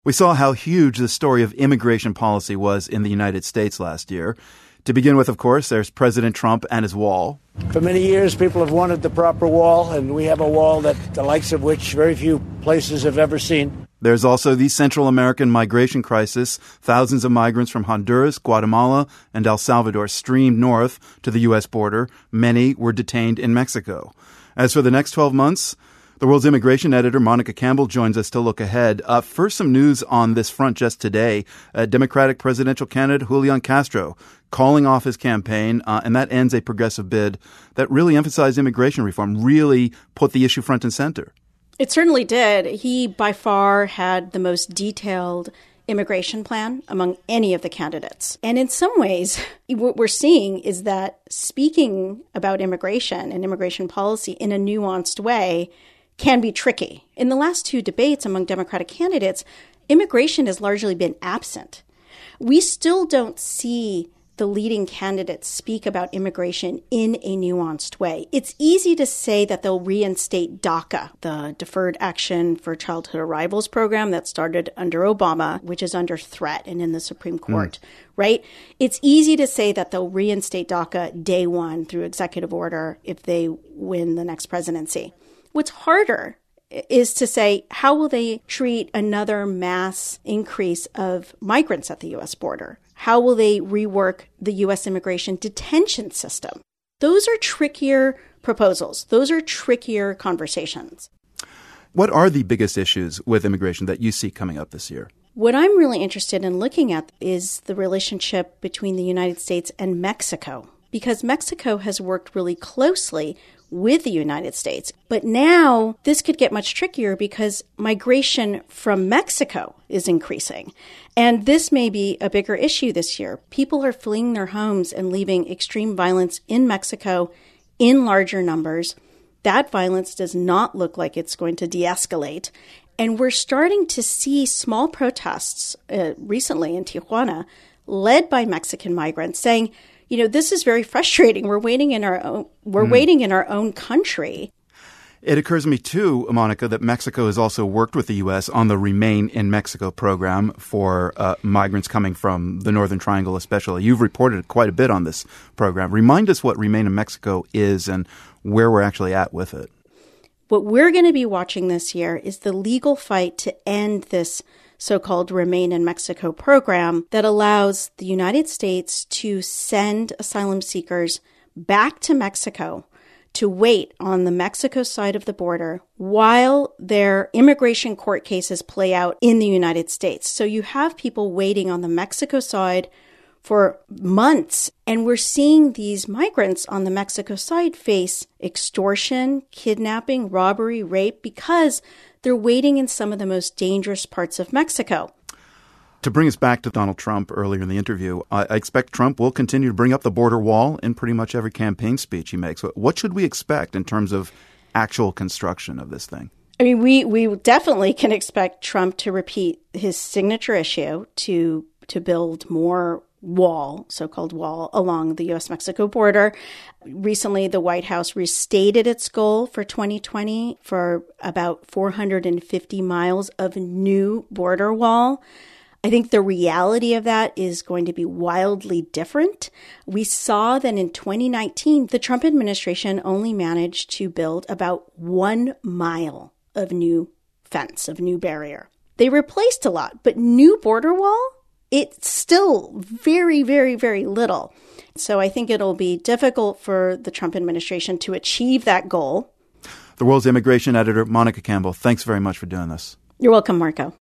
We saw how huge the story of immigration policy was in the United States last year. To begin with, of course, there's President Trump and his wall. For many years, people have wanted the proper wall, and we have a wall that the likes of which very few places have ever seen. There's also the Central American migration crisis. Thousands of migrants from Honduras, Guatemala, and El Salvador streamed north to the U.S. border. Many were detained in Mexico. As for the next 12 months, the World's immigration editor, Monica Campbell, joins us to look ahead. First, some news on this front just today. Democratic presidential candidate Julian Castro calling off his campaign, and that ends a progressive bid that really emphasized immigration reform, really put the issue front and center. It certainly did. He, by far, had the most detailed immigration plan among any of the candidates. And in some ways, what we're seeing is that speaking about immigration and immigration policy in a nuanced way can be tricky. In the last two debates among Democratic candidates, immigration has largely been absent. We still don't see the leading candidates speak about immigration in a nuanced way. It's easy to say that they'll reinstate DACA, the Deferred Action for Childhood Arrivals program that started under Obama, which is under threat and in the Supreme Court, right? It's easy to say that they'll reinstate DACA day one through executive order if they win the next presidency. What's harder is to say, how will they treat another mass increase of migrants at the U.S. border? How will they rework the U.S. immigration detention system? Those are trickier proposals. Those are trickier conversations. What are the biggest issues with immigration that you see coming up this year? What I'm really interested in looking at is the relationship between the United States and Mexico, because Mexico has worked really closely with the United States. But now this could get much trickier because migration from Mexico is increasing. And this may be a bigger issue this year. People are fleeing their homes and leaving extreme violence in Mexico in larger numbers. That violence does not look like it's going to de-escalate. And we're starting to see small protests recently in Tijuana led by Mexican migrants saying, you know, this is very frustrating. We're waiting in our own country. It occurs to me, too, Monica, that Mexico has also worked with the U.S. on the Remain in Mexico program for migrants coming from the Northern Triangle especially. You've reported quite a bit on this program. Remind us what Remain in Mexico is and where we're actually at with it. What we're going to be watching this year is the legal fight to end this so-called Remain in Mexico program that allows the United States to send asylum seekers back to Mexico to wait on the Mexico side of the border while their immigration court cases play out in the United States. So you have people waiting on the Mexico side for months, and we're seeing these migrants on the Mexico side face extortion, kidnapping, robbery, rape, because they're waiting in some of the most dangerous parts of Mexico. To bring us back to Donald Trump earlier in the interview, I expect Trump will continue to bring up the border wall in pretty much every campaign speech he makes. What should we expect in terms of actual construction of this thing? I mean, we definitely can expect Trump to repeat his signature issue to build more wall, so-called wall, along the U.S.-Mexico border. Recently, the White House restated its goal for 2020 for about 450 miles of new border wall. I think the reality of that is going to be wildly different. We saw that in 2019, the Trump administration only managed to build about 1 mile of new fence, of new barrier. They replaced a lot, but new border wall? It's still very, very, very little. So I think it'll be difficult for the Trump administration to achieve that goal. The World's immigration editor, Monica Campbell, thanks very much for doing this. You're welcome, Marco.